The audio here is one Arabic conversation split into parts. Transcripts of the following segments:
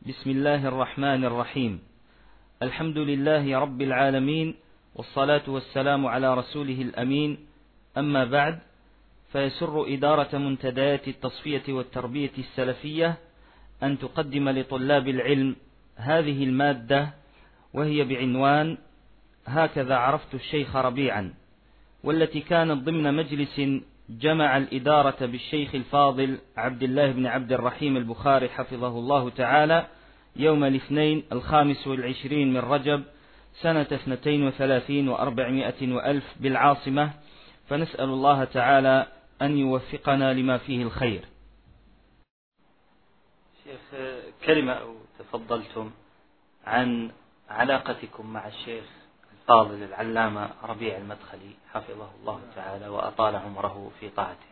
بسم الله الرحمن الرحيم. الحمد لله رب العالمين، والصلاة والسلام على رسوله الأمين. أما بعد، فيسر إدارة منتديات التصفية والتربية السلفية أن تقدم لطلاب العلم هذه المادة، وهي بعنوان هكذا عرفت الشيخ ربيعا، والتي كانت ضمن مجلس جمع الإدارة بالشيخ الفاضل عبد الله بن عبد الرحيم البخاري حفظه الله تعالى يوم الاثنين 25 من رجب سنة 32 و400 وألف بالعاصمة، فنسأل الله تعالى أن يوفقنا لما فيه الخير. شيخ، كلمة أو تفضلتم عن علاقتكم مع الشيخ الفاضل العلامة ربيع المدخلي حفظه الله تعالى وأطال عمره في طاعته.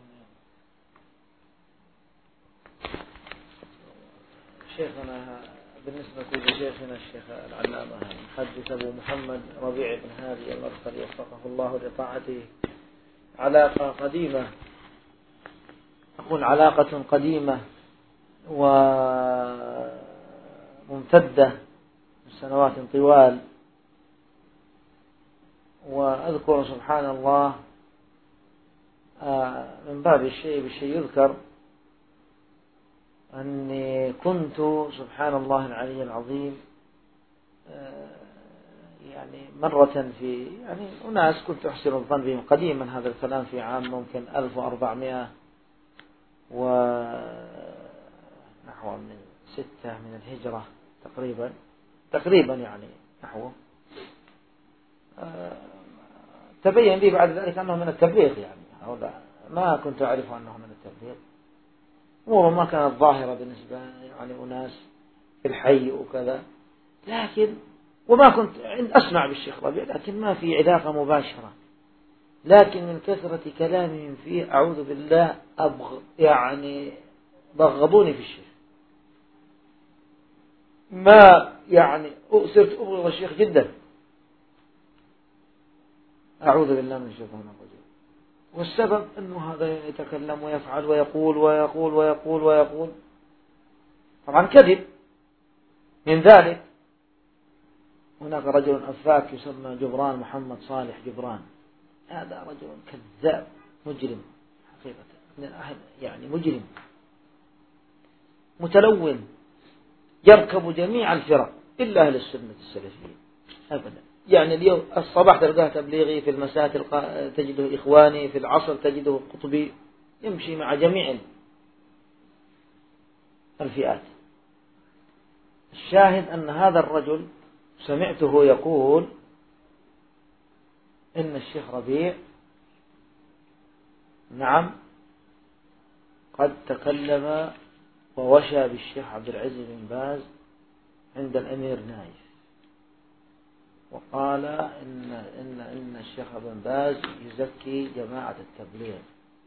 شيخنا بالنسبة لشيخنا الشيخ العلامة المحدث أبو محمد ربيع بن هادي المدخلي وفقه الله لطاعته علاقة قديمة، أقول علاقة قديمة وممتدة سنوات طوال. وأذكر سبحان الله من باب الشيء بالشيء يذكر أني كنت سبحان الله العلي العظيم يعني مرة في أناس كنت أحسن الظن بهم قديما، هذا الكلام في عام ممكن 1400 ونحو من 6 من الهجرة تقريبا يعني نحوه. تبين لي بعد ذلك أنه من التبليغ، يعني ما كنت أعرف أنه من التبليغ، أمور ما كانت ظاهرة بالنسبة أناس في الحي وكذا، لكن وما كنت أسمع بالشيخ ربيع، لكن ما في علاقة مباشرة. لكن من كثرة كلامهم فيه أعوذ بالله بغضوني في الشيخ، ما صرت أبغض الشيخ جدا، أعوذ بالله من الشيطان الرجيم. والسبب أنه هذا يتكلم ويفعل ويقول ويقول ويقول ويقول، طبعا كذب. من ذلك هناك رجل أفاك يسمى جبران، محمد صالح جبران، هذا رجل كذاب مجرم حقيقة، من الأهل مجرم متلون، يركب جميع الفرق إلا أهل السنة السلفية أبدا. اليوم الصباح تلقاه تبليغي، في المساء تجده إخواني، في العصر تجده قطبي، يمشي مع جميع الفئات. الشاهد أن هذا الرجل سمعته يقول إن الشيخ ربيع نعم قد تكلم ووشى بالشيخ عبد العزيز بن باز عند الأمير نايف، وقال إن الشيخ ابن باز يزكي جماعة التبليغ،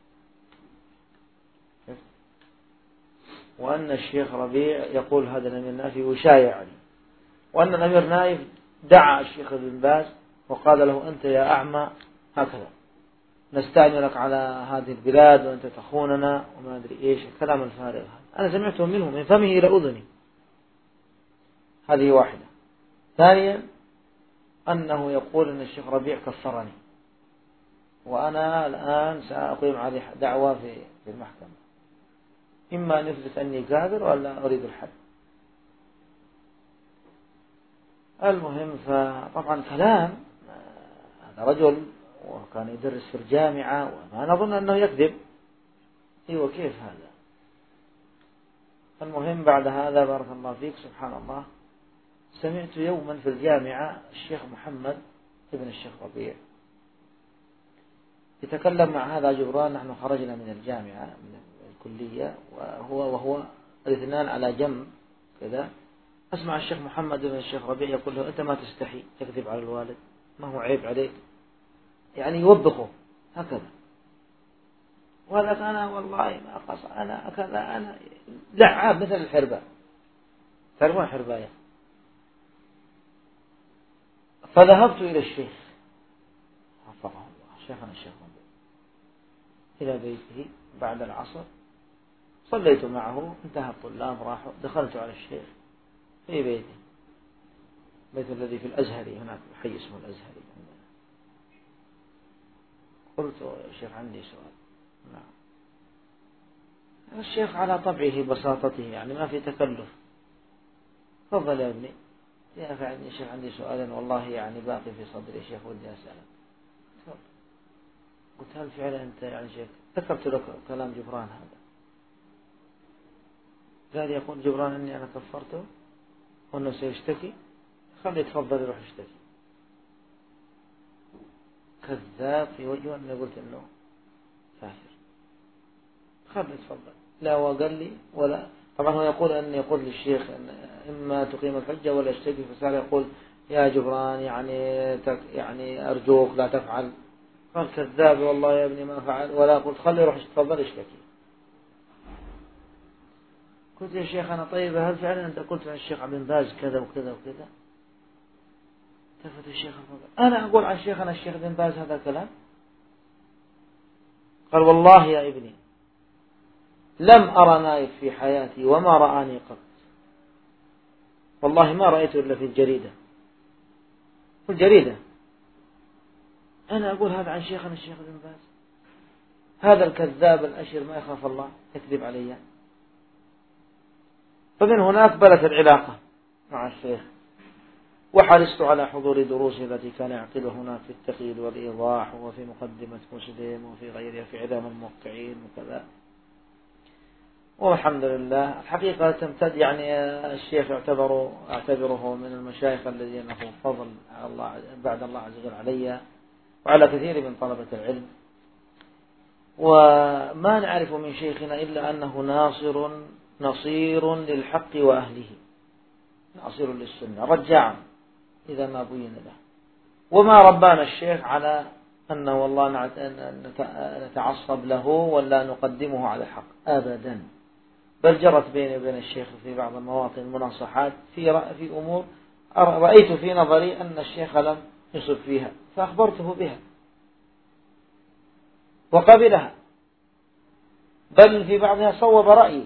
وأن الشيخ ربيع يقول هذا الأمير نايف وشايع عليه، وأن الأمير نايف دعا الشيخ ابن باز وقال له أنت يا أعمى هكذا نستعملك على هذه البلاد وأنت تخوننا وما أدري إيش الكلام الفارغ هذا. أنا سمعته منه من فمه إلى أذني. هذه واحدة. ثانيا أنه يقول أن الشيخ ربيع كفرني، وأنا الآن سأقيم عليه دعوة في المحكمة، إما أن يثبت أني كافر ولا أريد الحد. المهم، فطبعا كلام هذا رجل وكان يدرس في الجامعة، وما نظن أنه يكذب. أيوة، كيف هذا؟ المهم بعد هذا بارك الله فيك سبحان الله، سمعت يوما في الجامعة الشيخ محمد ابن الشيخ ربيع يتكلم مع هذا جبران. نحن خرجنا من الجامعة من الكلية وهو الاثنان على جنب كذا، أسمع الشيخ محمد ابن الشيخ ربيع يقول له أنت ما تستحي تكذب على الوالد؟ ما هو عيب عليك؟ يوبخه هكذا. وهذا أنا والله ما قص أنا كذا، أنا لعاب مثل الحرباء، تعرفون حرباية. فذهبت إلى الشيخ وفقه الله شيخنا الشيخ ربيع إلى بيته بعد العصر، صليت معه، انتهى الطلاب راحوا، دخلت على الشيخ في بيته، بيت الذي في الأزهري هناك حي اسمه الأزهري. قلت يا شيخ عندي سؤال. نعم. الشيخ على طبعه بساطته يعني ما في تكلف. تفضل يا ابني. يا أخي عندي شيخ عندي سؤال والله يعني باقي في صدري شيخ ودي أسألك. قلت هل فعلا أنت يعني شيخ؟ ذكرت له كلام جبران هذا. قال يقول جبران أني أنا كفرته وأنه سيشتكي، خلي يتفضل يروح يشتكي. كذاب في وجهه أني قلت أنه كافر. خلي يتفضل. لا وقال لي ولا طبعا هو يقول أن يقول للشيخ إن إما تقيم الحجة ولا يشتكي، فصار يقول يا جبران يعني أرجوك لا تفعل. قال كذاب والله يا ابني ما فعل ولا قلت خلي يروح يتفضل يشتكي. قلت يا شيخ أنا طيب هل فعلا أنت قلت عن الشيخ عبد باز كذا وكذا وكذا؟ التفت الشيخ أنا أقول عن شيخنا الشيخ بن باز هذا الكلام؟ قال والله يا ابني لم أرى نائب في حياتي وما رآني قط، والله ما رأيته إلا في الجريدة، في الجريدة. أنا أقول هذا عن شيخنا الشيخ بن باز، هذا الكذاب الأشر ما يخاف الله يكذب علي. فمن هناك بدأت العلاقة مع الشيخ، وحرصت على حضور دروسه التي كان يعقدها هناك في التقييد والإيضاح وفي مقدمة مسلم وفي غيرها في إعلام الموقعين وكذا. والحمد لله الحقيقة تمتد يعني الشيخ أعتبره من المشايخ الذين له فضل على الله بعد الله عز وجل علي وعلى كثير من طلبة العلم. وما نعرف من شيخنا إلا أنه نصير للحق وأهله، ناصر للسنة رجاعا إذا ما بين له. وما ربانا الشيخ على أنه والله نتعصب له ولا نقدمه على الحق أبدا، بل جرت بيني وبين الشيخ في بعض المواطن المناصحات في أمور رأيت في نظري أن الشيخ لم يصب فيها فأخبرته بها وقبلها، بل في بعضها صوب رأيي.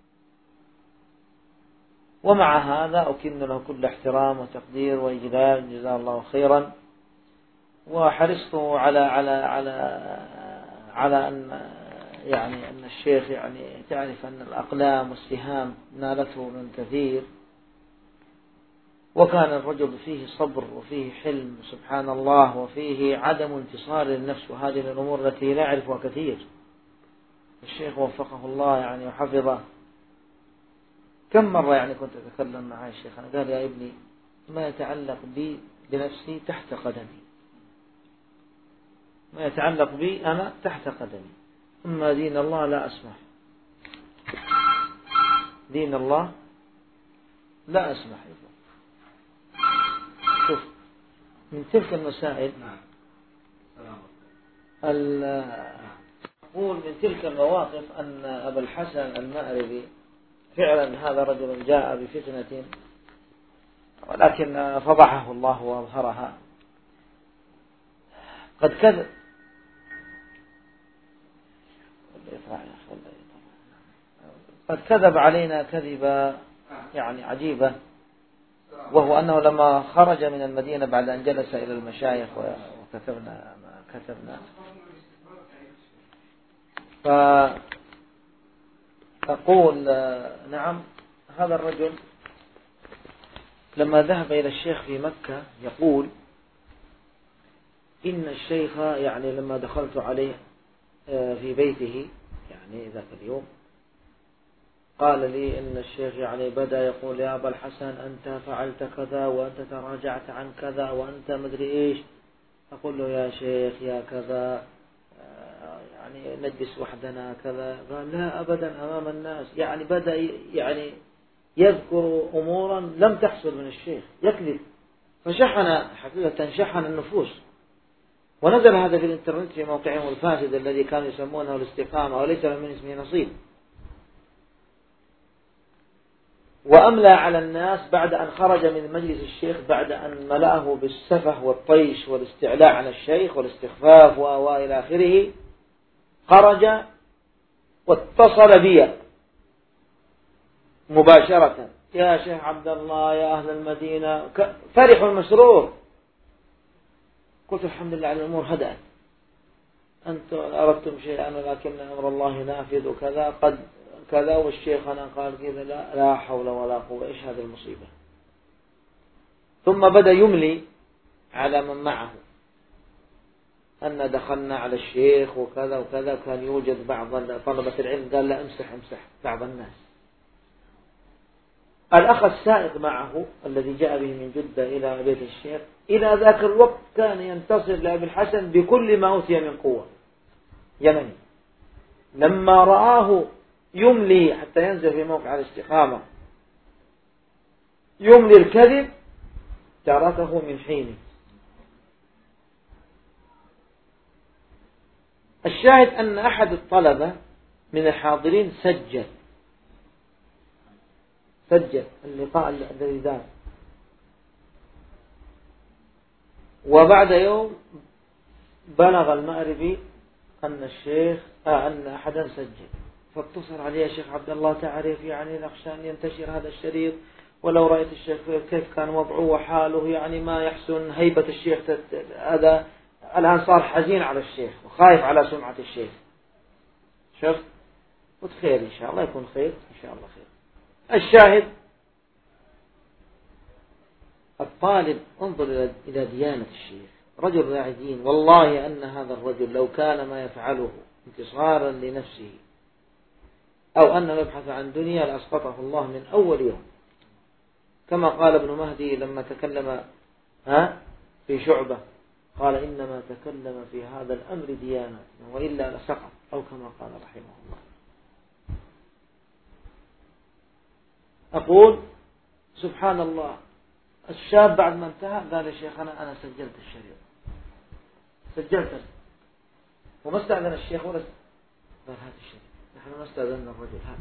ومع هذا أكن له كل احترام وتقدير وإجلال جزاه الله خيرا. وحرصت على أن الشيخ يعني تعرف أن الأقلام والسهام نالته من كثير، وكان الرجل فيه صبر وفيه حلم سبحان الله وفيه عدم انتصار للنفس، وهذه من الأمور التي لا يعرفها كثير. الشيخ وفقه الله يعني وحفظه. كم مرة يعني كنت أتكلم مع الشيخ أنا قال يا ابني ما يتعلق بي بنفسي تحت قدمي، ما يتعلق بي أنا تحت قدمي، أما دين الله لا أسمح، دين الله لا أسمح. شوف من تلك المسائل أقول من تلك المواقف أن أبا الحسن المأربي فعلا هذا رجل جاء بفتنة ولكن فضحه الله وأظهرها. قد كذب علينا كذبا يعني عجيبة، وهو أنه لما خرج من المدينة بعد أن جلس إلى المشايخ وكتبنا ما كتبنا، فأقول نعم هذا الرجل لما ذهب إلى الشيخ في مكة يقول إن الشيخ يعني لما دخلت عليه في بيته يعني ذاك اليوم قال لي إن الشيخ يعني بدأ يقول يا أبا الحسن أنت فعلت كذا وأنت تراجعت عن كذا وأنت مدري إيش. أقول له يا شيخ يا كذا يعني نجلس وحدنا كذا. قال لا أبدا أمام الناس، يعني بدأ يعني يذكر أمورا لم تحصل من الشيخ يكذب، فشحن حقيقة شحن النفوس. ونزل هذا في الانترنت في موقعهم الفاسد الذي كانوا يسمونه الاستقامة وليس من اسمه نصيب. وأملى على الناس بعد أن خرج من مجلس الشيخ بعد أن ملأه بالسفه والطيش والاستعلاء على الشيخ والاستخفاف وإلى آخره، خرج واتصل بي مباشرة: يا شيخ عبد الله، يا أهل المدينة، فرح مسرور. قلت: الحمد لله على الأمور هدأت، أنتم أردتم شيئا ولكن أمر الله نافذ، وكذا قد كذا، والشيخ أنا قال كذا، لا حول ولا قوة، إيش هذه المصيبة. ثم بدأ يملي على من معه أن دخلنا على الشيخ وكذا وكذا. كان يوجد بعض طلبة العلم قال: لا، امسح بعض الناس. الأخ السائق معه الذي جاء به من جدة إلى بيت الشيخ إلى ذاك الوقت كان ينتصر لأبي الحسن بكل ما أوتي من قوة، يمني. لما رآه يملي حتى ينزل في موقع الاستقامة يملي الكذب تركه من حينه. الشاهد أن أحد الطلبة من الحاضرين سجل اللقاء الذي دار، وبعد يوم بلغ المأربي أن أن أحدا سجل، فاتصل عليه: يا شيخ عبد الله، تعرف يعني نخشى أن ينتشر هذا الشريط، ولو رأيت الشيخ كيف كان وضعه وحاله، يعني ما يحسن هيبة الشيخ، هذا الآن صار حزين على الشيخ وخايف على سمعة الشيخ. شوف، قلت: خير إن شاء الله، يكون خير إن شاء الله خير. الشاهد: الطالب انظر إلى ديانة الشيخ، رجل راعي دين. والله أن هذا الرجل لو كان ما يفعله انتصارا لنفسه أو أنه يبحث عن دنيا لأسقطه الله من أول يوم، كما قال ابن مهدي لما تكلم في شعبة، قال: إنما تكلم في هذا الأمر ديانة وإلا لسقط، أو كما قال رحمه الله. أقول: سبحان الله، الشاب بعد ما انتهى قال: يا شيخ أنا سجلت الشريط، سجلت، وما استأذن الشيخ ولا قال: هذا الشريط، نحن ما استأذن الرجل هذا.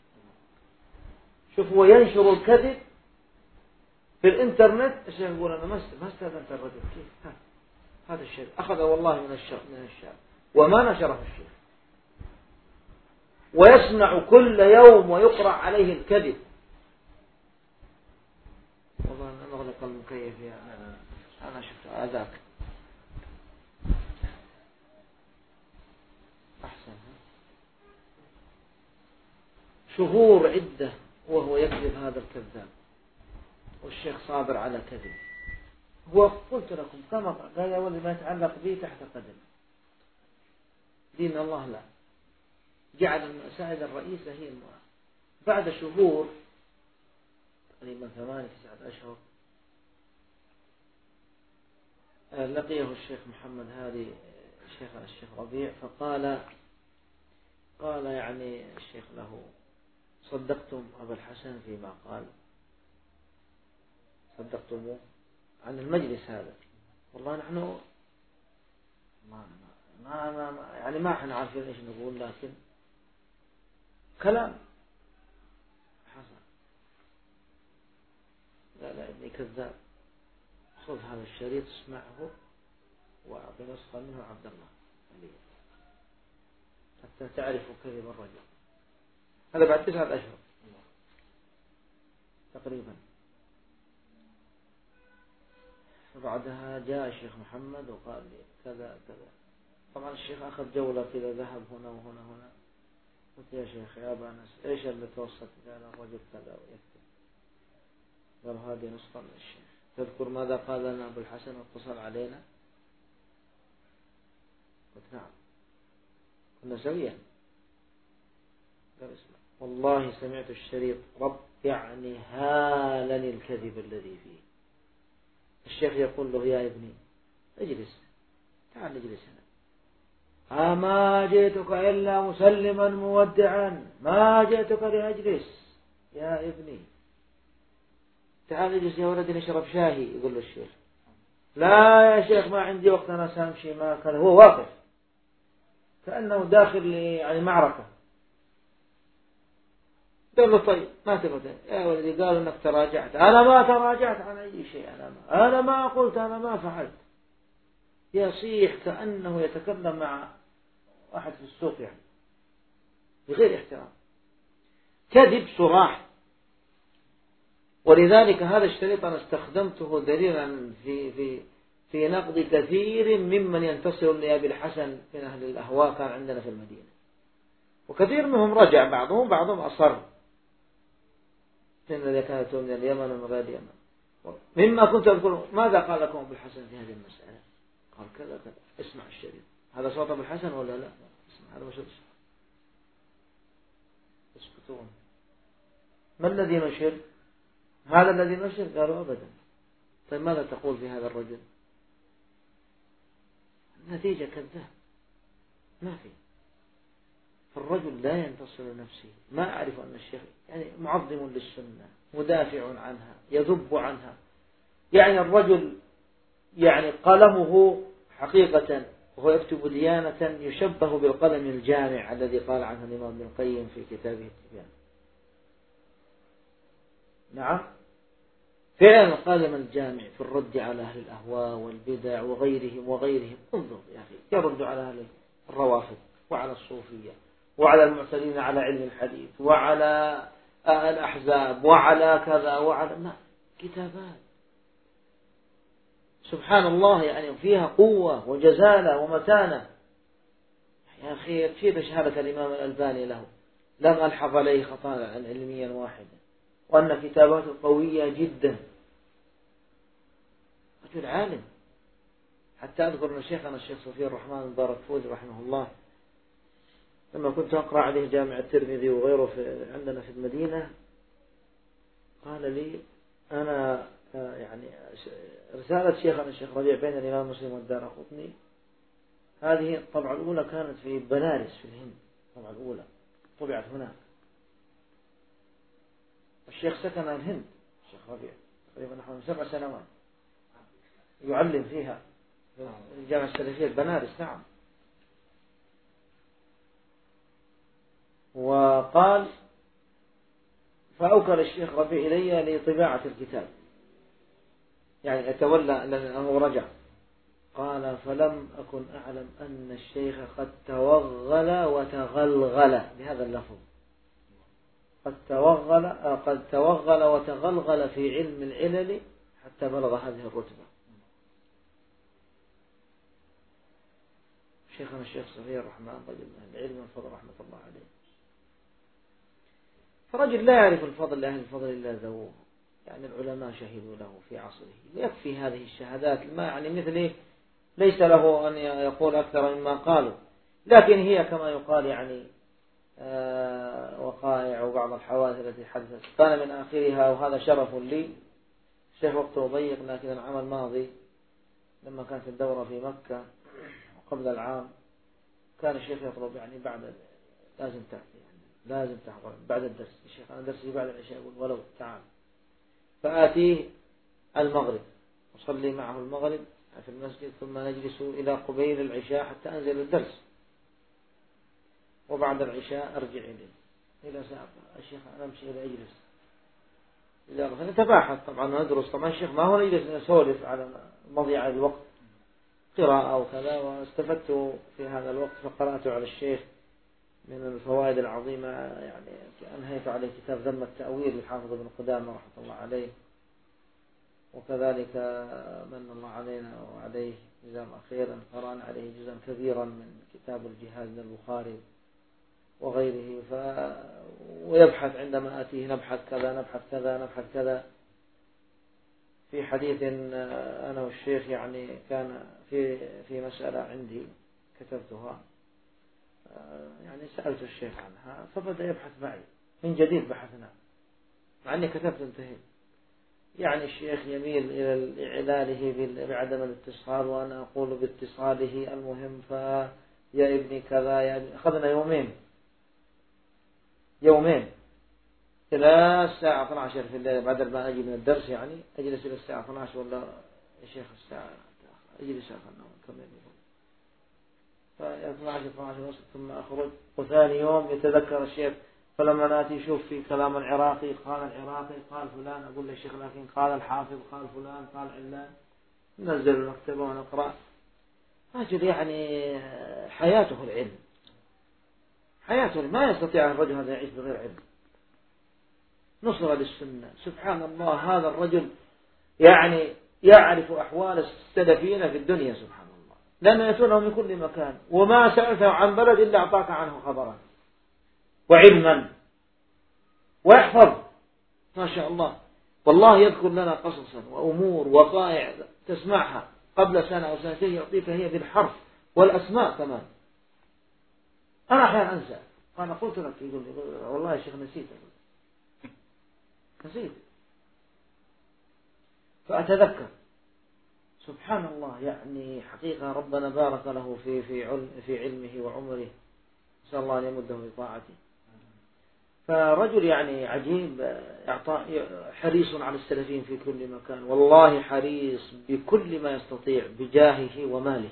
شوف، هو ينشر الكذب في الإنترنت. الشيخ يقول: أنا ما استأذنت الرجل، كيف هذا الشيء؟ أخذ والله من الشاب وما نشره الشيخ، ويسمع كل يوم ويقرأ عليه الكذب. والله أنا أغلق المكيف، أنا شفت هذاك أحسن. شهور عدة وهو يكذب هذا الكذاب، والشيخ صابر على كذب. هو قلت لكم كما قال: يا ولد، ما يتعلق به تحت قدم. دين الله لا، جعل المساعد الرئيسة هي المرأة. بعد شهور تقريبا 8-9 أشهر لقيه الشيخ محمد هادي الشيخ ربيع، قال يعني الشيخ له: صدقتم أبا الحسن فيما قال؟ صدقتموه عن المجلس هذا؟ والله نحن ما احنا عارفين ايش نقول، لكن كلام حصل. لا ابني كذاب، خذ هذا الشريط اسمعه وأعطي نسخة منه عبد الله حتى تعرفوا كذب الرجل. هذا بعد 9 أشهر تقريبا. فبعدها جاء الشيخ محمد وقال لي كذا كذا. طبعا الشيخ أخذ جولة كذا، ذهب هنا وهنا. قلت: يا شيخ يا أبا أنس، إيش اللي توصلت؟ قال: الرجل كذا ويكتب. قال: هذه نسخة من الشيخ. تذكر ماذا قال لنا أبو الحسن واتصل علينا؟ قلت: نعم، كنا سويا. قال: اسمع، والله سمعت الشريط، رب يعني هالني الكذب الذي فيه. الشيخ يقول له: يا ابني اجلس، تعال نجلس هنا. ما جئتك إلا مسلما مودعا، ما جئتك لأجلس يا ابني، تعال اجلس يا ولدي نشرب شاهي. يقول له الشيخ: لا يا شيخ، ما عندي وقت، أنا سامشي. ما كان هو واقف كأنه داخل يعني معركة. قال له: طيب ما تبغى يا ولدي؟ قالوا انك تراجعت. انا ما تراجعت عن اي شيء، انا ما قلت، انا ما فعلت. يصيح كأنه يتكلم مع واحد في السوق، يعني بغير احترام. كذب صراح ولذلك هذا الشريط أنا استخدمته دليلا في نقد كثير ممن ينتصر لأبي الحسن من أهل الأهواء كان عندنا في المدينة، وكثير منهم رجع، بعضهم أصر إن الذي كانت من اليمن ومن غير اليمن. مما كنت أقول ماذا قال لكم أبو الحسن في هذه المسألة؟ قال كذا كذا، اسمع الشريط. هذا صوت أبو الحسن ولا لا؟ اسمع، هذا مش يسكتون. ما الذي نشر؟ هذا الذي نشر؟ قالوا أبدا. طيب ماذا تقول في هذا الرجل؟ النتيجة كذاب، ما في. فالرجل لا ينتصر لنفسه. ما أعرف أن الشيخ يعني معظم للسنة، مدافع عنها، يذب عنها. يعني الرجل يعني قلمه حقيقة وهو يكتب ديانة يشبه بالقلم الجامع الذي قال عنه الإمام ابن القيم في كتابه التبيان. نعم، فعلا القلم الجامع في الرد على أهل الأهواء والبدع وغيرهم. انظر يا أخي، يرد على أهل الروافض وعلى الصوفية وعلى المعتدين على علم الحديث وعلى الأحزاب وعلى كذا وعلى كتابات سبحان الله يعني فيها قوة وجزالة ومتانة. يا أخي يكفي شهادة الإمام الألباني له لم ألحظ عليه خطأ علميا واحدا، وأن كتاباته قوية جدا. رجل عالم. حتى أذكر أن شيخنا الشيخ صفي الرحمن المبارك فوزي رحمه الله لما كنت أقرأ عليه جامع الترمذي وغيره عندنا في المدينة قال لي أنا يعني رسالة شيخنا الشيخ ربيع بين الإمام مسلم والدارقطني هذه الطبعة الأولى كانت في بنارس في الهند، الطبعة الأولى طبعت هناك. الشيخ سكن الهند، الشيخ ربيع تقريبا نحو 7 سنوات يعلم فيها في الجامعة السلفية بنارس. نعم. وقال فأوكل الشيخ ربيع إلي لطباعة الكتاب، يعني أتولى لأنه رجع. قال فلم أكن أعلم أن الشيخ قد توغل وتغلغل بهذا اللفظ، قد توغل وتغلغل في علم العلل حتى بلغ هذه الرتبة. شيخنا الشيخ صفي الرحمن رجل من العلم والفضل رحمة الله عليه. فرجل لا يعرف الفضل لأهل الفضل إلا ذووه، يعني العلماء شهدوا له في عصره، يكفي هذه الشهادات. ما يعني مثله ليس له أن يقول أكثر مما قالوا، لكن هي كما يقال يعني وقائع وبعض الحوادث التي حدثت كان من آخرها، وهذا شرف لي. الشيخ وقته ضيق، لكن العام الماضي لما كانت الدورة في مكة قبل العام كان الشيخ يطلب يعني بعد لازم تحضر بعد الدرس. الشيخ أنا درسي بعد العشاء، يقول ولو تعال. فآتيه المغرب أصلي معه المغرب في المسجد، ثم نجلس إلى قبيل العشاء حتى أنزل الدرس، وبعد العشاء أرجع إلى ساعة. الشيخ أنا أمشي إلى أجلس فنتباحث طبعا ندرس. طبعا الشيخ ما هو يجلس نسولف على مضيع الوقت قراءة وكذا. واستفدت في هذا الوقت فقرأت على الشيخ من الفوائد العظيمة، يعني أنهيت عليه كتاب ذم التأويل للحافظ ابن قدامة رحمة الله عليه، وكذلك من الله علينا وعليه جزاء خيرا قرأنا عليه جزءا كبيرا من كتاب الجهاد من البخاري وغيره. ويبحث عندما آتيه نبحث كذا في حديث أنا والشيخ يعني كان في مسألة عندي كتبتها، يعني سألت الشيخ عنها فبدأ يبحث معي من جديد. بحثنا مع أني كتبت انتهيت. يعني الشيخ يميل إلى إعلاله بعدم الاتصال، وأنا أقول باتصاله المهم. فيا ابني كذا يا ابني. أخذنا يومين إلى الساعة 12 في الليل بعد ما أجي من الدرس، يعني أجلس إلى الساعة 12 ولا يا شيخ الساعة أجلس كم يوم. فا 12 ونصف ثم أخرج. وثاني يوم يتذكر الشيخ فلما نأتي يشوف في كلام العراقي قال فلان، أقول للشيخ لكن قال الحافظ قال فلان قال علان. ننزل المكتبة ونقرأ. رجل يعني حياته العلم، حياته ما يستطيع الرجل هذا يعيش بغير علم. نصرة للسنة. سبحان الله، هذا الرجل يعني يعرف أحوال السلفيين في الدنيا سبحان الله، لأنه يسونه من كل مكان، وما سألته عن بلد إلا أعطاك عنه خبرا وعلما ويحفظ ما شاء الله. والله يذكر لنا قصصا وأمور وقائع تسمعها قبل سنة أو سنتين يعطيك هي بالحرف والأسماء كمان. أنا أحيانا أنسى، أنا قلت لك يقول لي والله يا شيخ نسيت فأتذكر. سبحان الله، يعني حقيقة ربنا بارك له في علمه وعمره، نسأل الله أن يمده بطاعته. فرجل يعني عجيب، حريص على السلفين في كل مكان، والله حريص بكل ما يستطيع بجاهه وماله،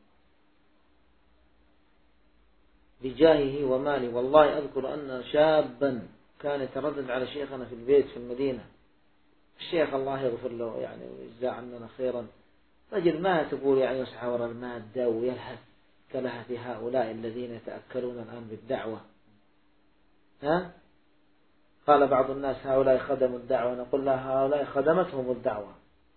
بجاهه وماله. والله أذكر أن شابا كان يتردد على شيخنا في البيت في المدينة، الشيخ الله يغفر له يعني ويجزاه عننا خيرا، رجل ما تقول يعني يسعى وراء المادة ويلهث كلهث هؤلاء الذين يتأكلون الآن بالدعوة. قال بعض الناس هؤلاء خدموا الدعوة، نقول لا، هؤلاء خدمتهم الدعوة،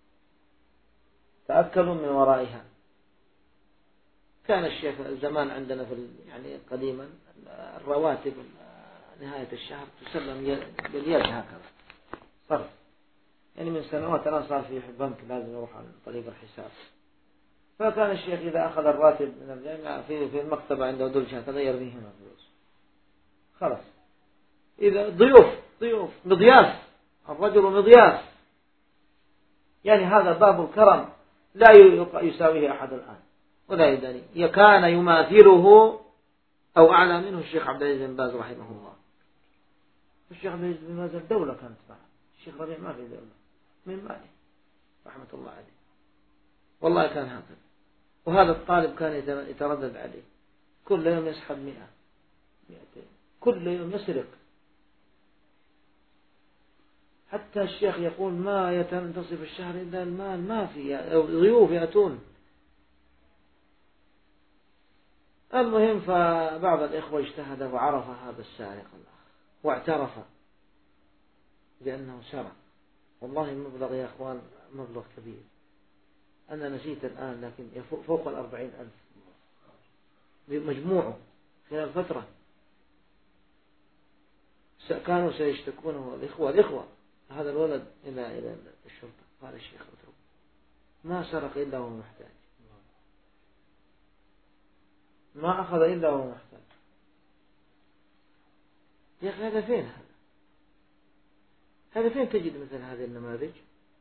تأكلوا من ورائها. كان الشيخ زمان عندنا يعني قديما الرواتب نهاية الشهر تسلم باليد هكذا صرف، يعني من سنوات الآن صار في بنك لازم يروح عن طريق الحساب. فكان الشيخ إذا أخذ الراتب من الجامعة في المكتبة عنده دلش هكذا يرميه هنا فلوس خلاص. إذا ضيوف مضياف، الرجل مضياف، يعني هذا باب الكرم لا يساويه أحد الآن ولا يداني. كان يماثله أو أعلى منه الشيخ عبد العزيز بن باز رحمه الله. الشيخ عبد العزيز بن باز الدولة كانت معه، الشيخ ربيع ما في دولة من ماله رحمة الله عليه، والله كان هكذا. وهذا الطالب كان يتردد عليه، كل يوم يسحب 100 200، كل يوم يسرق. حتى الشيخ يقول ما ينتصف الشهر إلا المال، ما في ضيوف يأتون. المهم، فبعض الإخوة اجتهد وعرف هذا السارق الآخر واعترف بأنه سرق. والله المبلغ يا أخوان مبلغ كبير، أنا نسيت الآن، لكن فوق 40,000 مجموعه خلال فترة. كانوا سيشتكونه الإخوة هذا الولد إلى الشرطة. قال الشيخ اتركه، ما سرق إلا وهو محتاج، ما أخذ إلا وهو محتاج. يا أخي هذا فين؟ هذا فين تجد مثل هذه النماذج؟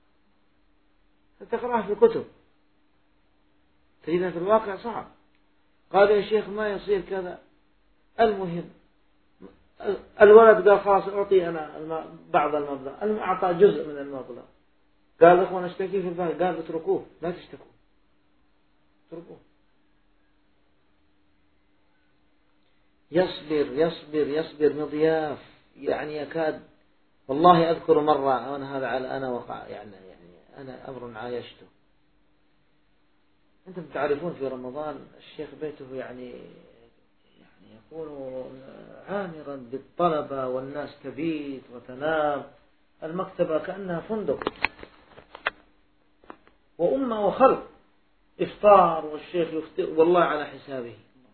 تقرأها في الكتب تجدها في الواقع صعب. قال يا شيخ ما يصير كذا. المهم الولد قال خلاص أعطي أنا بعض المبلغ، أعطى جزء من المبلغ. قال إخوان اشتكي في البنك، قال اتركوه لا تشتكوا، اتركوه. يصبر مضياف، يعني يكاد. والله أذكر مرة أنا وقع يعني أنا أمر عايشته. أنتم تعرفون في رمضان الشيخ بيته يعني يكون عامرا بالطلبة والناس تبيت وتنام، المكتبة كأنها فندق، وأمة وخلق، إفطار والشيخ يفطر والله على حسابه.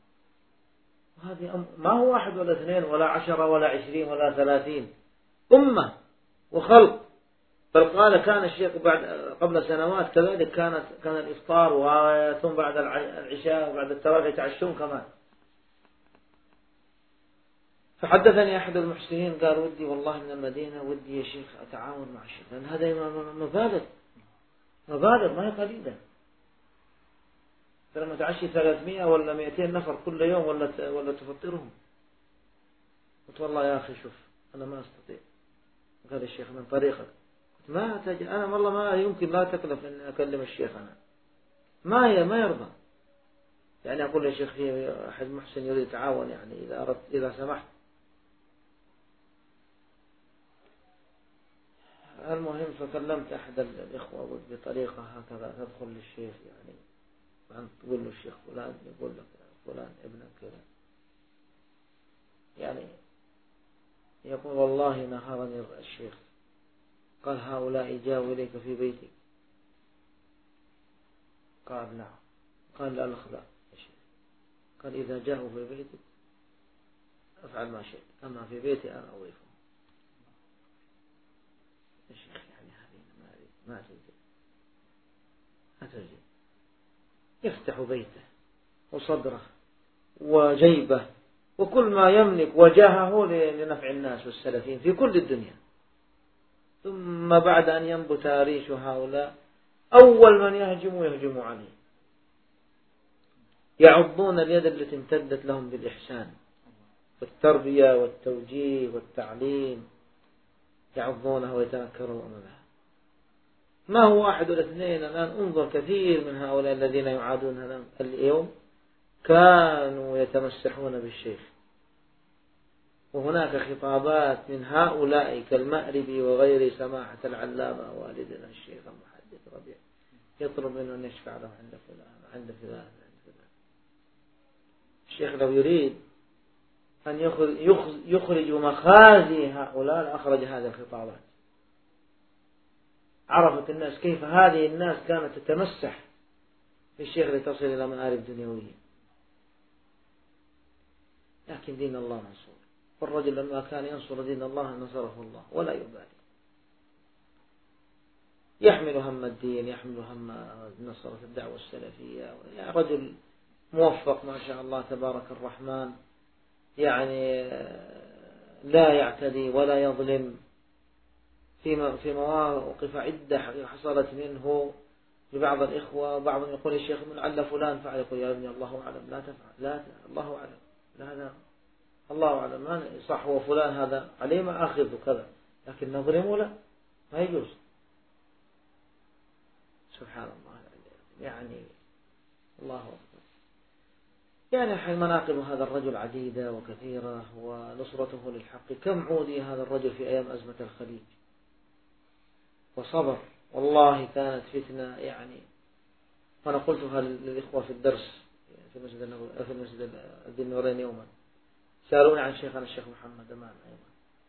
هذه ما هو 1 ولا 2 ولا 10 ولا 20 ولا 30، أمة وخلق. بل قال كان الشيخ قبل سنوات كذلك كان الإفطار وثم بعد العشاء وبعد التراويح يتعشون كمان. فحدثني أحد المحسنين قال ودي والله من المدينة، ودي يا شيخ أتعاون مع الشيخ، لأن هذا مبالغ ما هي قليلة. لما تعشي 300 ولا 200 نفر كل يوم ولا تفطرهم. قلت والله يا أخي شوف أنا ما أستطيع. قال الشيخ من طريقك. أنا والله ما يمكن لا تكلف أن أكلم الشيخ، أنا ما يرضى. يعني أقول يا شيخ في أحد محسن يريد يتعاون، يعني إذا سمحت. المهم فكلمت أحد الإخوة بطريقة هكذا تدخل للشيخ، يعني أن تقول له الشيخ فلان يقول لك فلان ابنك كذا، يعني يقول والله نهرني الشيخ، قال هؤلاء جاءوا إليك في بيتك؟ قال نعم. قال لا الأخ لا يا شيخ. قال إذا جاءوا في بيتك أفعل ما شئت، أما في بيتي أنا أضيفهم. يا شيخ يعني هذه ما تجد يفتح بيته وصدره وجيبه وكل ما يملك وجاهه لنفع الناس والسلفين في كل الدنيا، ثم بعد أن ينبت ريش هؤلاء أول من يهجم عليه، يعضون اليد التي امتدت لهم بالإحسان والتربية والتوجيه والتعليم، يعضونها ويتنكرون أمامها. ما هو واحد ولا اثنين، الآن انظر كثير من هؤلاء الذين يعادون اليوم كانوا يتمسحون بالشيخ، وهناك خطابات من هؤلاء كالمأربي وغير سماحة العلامة والدنا الشيخ المحدث ربيع يطلب منه أن يشفع له عند فلان عند فلان. الشيخ لو يريد أن يخرج مخازي هؤلاء لأخرج هذه الخطابات. عرفت الناس كيف هذه الناس كانت تتمسح في الشيخ لتصل إلى مآرب دنيوية. لكن دين الله منصور، والرجل لما كان ينصر دين الله نصره الله ولا يبالي، يحمل هم الدين، يحمل هم نصرة الدعوة السلفية. يا رجل موفق ما شاء الله تبارك الرحمن، يعني لا يعتدي ولا يظلم. في مواقف عدة حصلت منه لبعض الإخوة، بعضهم يقول يا شيخ من لعل فلان فعل، يقول يا ابني الله أعلم لا تفعل، لا الله أعلم، لا الله أعلم ما صح، وفلان هذا عليه ما أخذ كذا، لكن نظلمه لا، ما يجوز. سبحان الله يعني الله أكبر. يعني مناقب هذا الرجل عديدة وكثيرة، ونصرته للحق. كم عودي هذا الرجل في أيام أزمة الخليج وصبر، والله كانت فتنة يعني. وأنا قلتها للإخوة في الدرس في مسجد ذي النورين يوما، سألوني عن شيخنا الشيخ محمد أمان أيضا.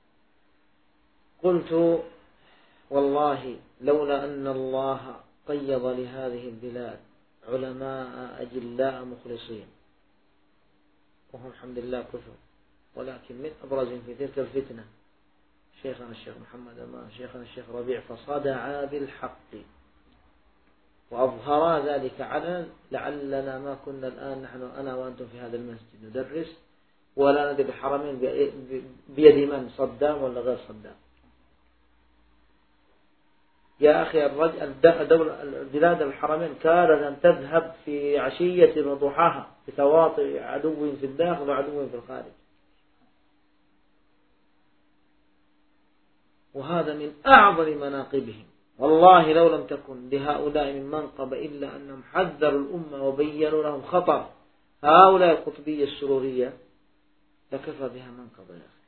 قلت والله لولا أن الله قيض لهذه البلاد علماء أجلاء مخلصين، وهم الحمد لله كثر، ولكن من أبرزهم في تلك الفتنة شيخنا الشيخ محمد أمان، شيخنا الشيخ ربيع، فصدعا بالحق وأظهرا ذلك علنا، لعلنا ما كنا الآن نحن أنا وأنتم في هذا المسجد ندرس ولا ندري الحرمين بيد من، صدام ولا غير صدام. يا أخي بلاد الحرمين كانت أن تذهب في عشية وضحاها بتواطئ عدو في الداخل وعدو في الخارج، وهذا من أعظم مناقبهم. والله لو لم تكن لهؤلاء من منقب إلا أنهم حذروا الأمة وبينوا لهم خطر هؤلاء القطبية السرورية لكفى بها منقب يا أخي.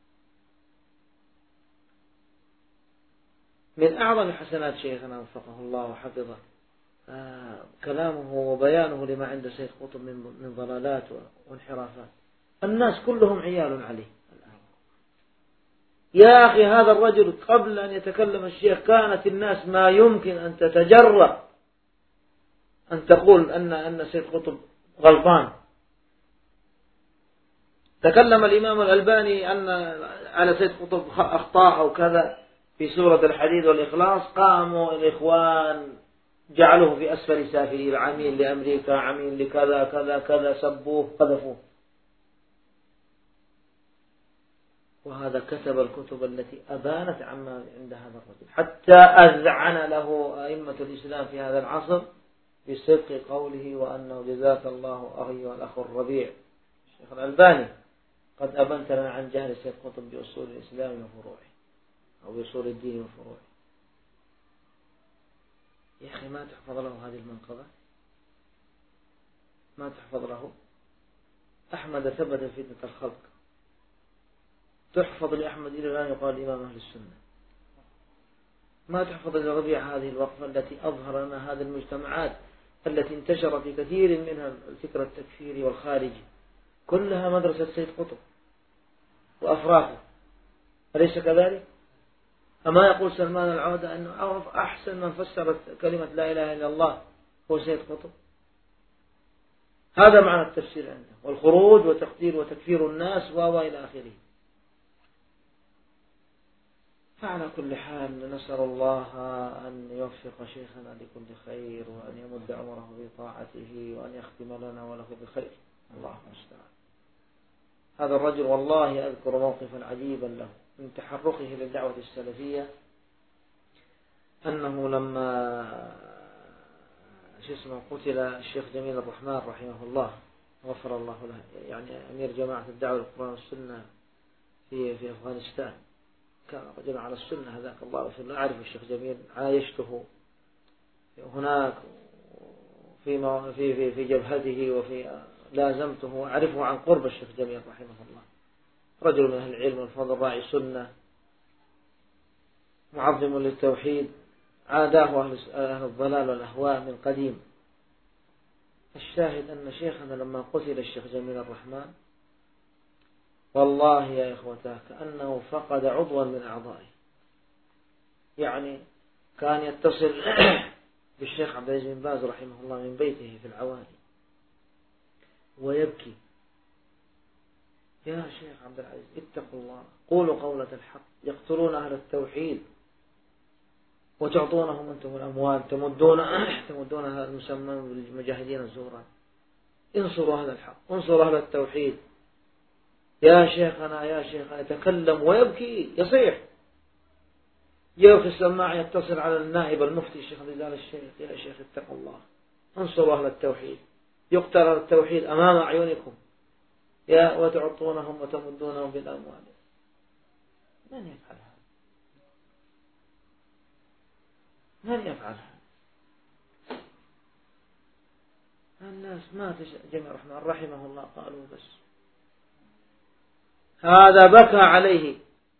من أعظم حسنات شيخنا وفقه الله وحفظه كلامه وبيانه لما عند سيد قطب من ضلالات وانحرافات. الناس كلهم عيال عليه الآن. يا أخي هذا الرجل قبل أن يتكلم الشيخ كانت الناس ما يمكن أن تتجرأ أن تقول أن سيد قطب غلطان. تكلم الإمام الألباني أن على سيد قطب أخطاء أو كذا في سورة الحديد والإخلاص، قاموا الإخوان جعلوه في أسفل سافلين، عميل لأمريكا، عميل لكذا كذا كذا، سبوه قذفوه. وهذا كتب الكتب التي أبانت عما عند هذا الرجل، حتى أذعن له أئمة الإسلام في هذا العصر بصدق قوله وأنه جزاك الله أيها الأخ الربيع الشيخ الألباني قد أبنت لنا عن جهل سيد قطب بأصول الإسلام وفروعه أو بأصول الدين وفروعه. يا أخي ما تحفظ له هذه المنقبة، ما تحفظ له. أحمد ثبت فتنة الخلق، تحفظ لأحمد إلى الآن يقال إمام أهل السنة. ما تحفظ لربيع هذه الوقفة التي أظهر لنا هذه المجتمعات التي انتشر في كثير منها الفكر التكفيري والخارجي، كلها مدرسة سيد قطب وأفراخه. أليس كذلك؟ أما يقول سلمان العودة أنه أحسن من فسرت كلمة لا إله إلا الله هو سيد قطب. هذا معنى التفسير عنده، والخروج وتقدير وتكفير الناس إلى آخره. فعلى كل حال نسأل الله أن يوفق شيخنا لكل خير، وأن يمد عمره بطاعته، وأن يختم لنا وله بخير. الله المستعان. هذا الرجل والله أذكر موقفا عجيبا له من تحركه للدعوة السلفية، أنه لما قتل الشيخ جميل الرحمن رحمه الله غفر الله له، يعني أمير جماعة الدعوة للقرآن والسنة في أفغانستان، كان رجلا على السنة هذاك الله غفر له. أعرف الشيخ جميل، عايشته هناك في جبهته وفي لازمته، أعرفه عن قرب الشيخ جميل رحمه الله، رجل من أهل العلم والفضل، راعي سنة، معظم للتوحيد، عاداه أهل الضلال والأهواء من قديم. الشاهد أن شيخنا لما قتل الشيخ جميل الرحمن والله يا إخوته كأنه فقد عضوا من أعضائه. يعني كان يتصل بالشيخ عبد العزيز بن باز رحمه الله من بيته في العوالي ويبكي: يا شيخ عبد العزيز اتقوا الله، قولوا قولة الحق، يقتلون أهل التوحيد وتعطونهم أنتم الأموال، تمدون هذا المسمى بالمجاهدين الزوران. انصروا أهل الحق، انصروا أهل التوحيد. يا شيخنا يا شيخنا، يتكلم ويبكي يصيح، يوفي السماع يتصل على النائب المفتي الشيخ رجال الشيخ: يا شيخ اتقوا الله، انصروا أهل التوحيد، يقتل أهل التوحيد أمام أعينكم، وتعطونهم وتمدونهم بالأموال. من يفعل هذا؟ من يفعل هذا؟ الناس ما جميع الرحمن رحمه الله قالوا بس هذا بكى عليه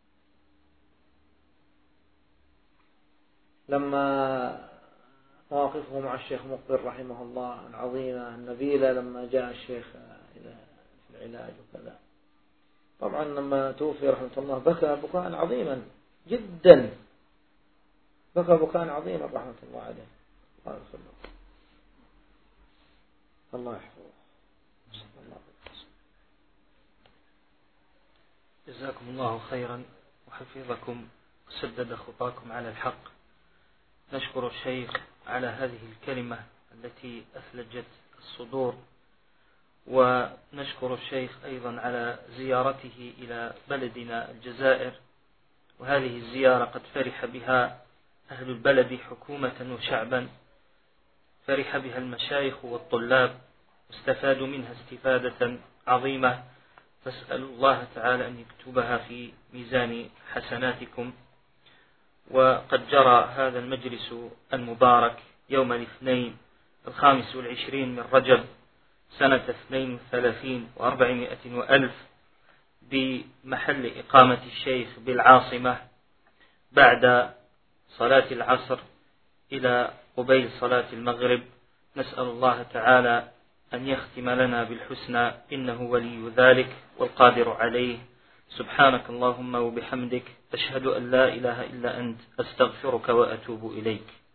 لما مواقفه مع الشيخ مقبل رحمه الله العظيمة النبيلة، لما جاء الشيخ إلى العلاج وكذا. طبعا لما توفي رحمة الله بكى بكاء عظيما جدا، بكى بكاء عظيما رحمة الله عليه. الله يحفظه. جزاكم الله خيرا وحفظكم وسدد خطاكم على الحق. نشكر الشيخ على هذه الكلمة التي أثلجت الصدور، ونشكر الشيخ أيضا على زيارته إلى بلدنا الجزائر، وهذه الزيارة قد فرح بها أهل البلد حكومة وشعبا، فرح بها المشايخ والطلاب، واستفادوا منها استفادة عظيمة. فاسأل الله تعالى أن يكتبها في ميزان حسناتكم. وقد جرى هذا المجلس المبارك يوم الاثنين 25 من رجب سنة 32 و400 وألف بمحل إقامة الشيخ بالعاصمة، بعد صلاة العصر إلى قبيل صلاة المغرب. نسأل الله تعالى أن يختم لنا بالحسنى، إنه ولي ذلك والقادر عليه. سبحانك اللهم وبحمدك، أشهد أن لا إله إلا أنت، أستغفرك وأتوب إليك.